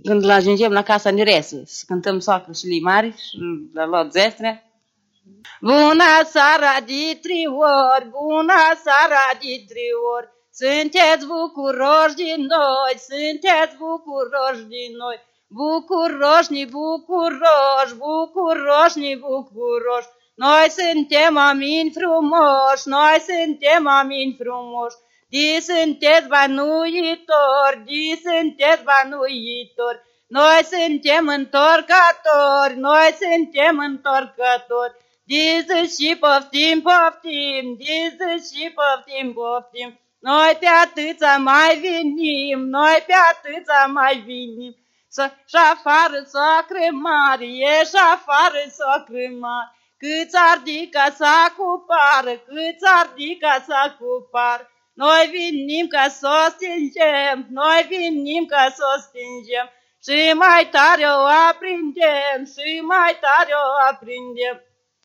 când ajungem la casa Niresă, să cântăm soacră și limari și la luat zestrea. Bună seara de 3 ori, bună seara de 3 ori, sunteți bucuroși din noi, sunteți bucuroși din noi, bucuroși, bucuroși, bucuroși, bucuroși. Noi suntem amini frumoși, noi suntem amini frumoși, di sunteți banuitori, di sunteți banuitori. Noi suntem întorcători, noi suntem întorcători. Dizi și poftim, poftim, dizi și poftim, poftim. Noi pe atâța mai vinim, noi pe atâța mai vinim. Și afară socră mari, ieși afară socră mari. Câți ardica s-a cupară, câți ardica s-a cupară. Noi vinim ca să o stingem, noi vinim ca să o stingem. Și mai tare o aprindem, și mai tare o aprindem.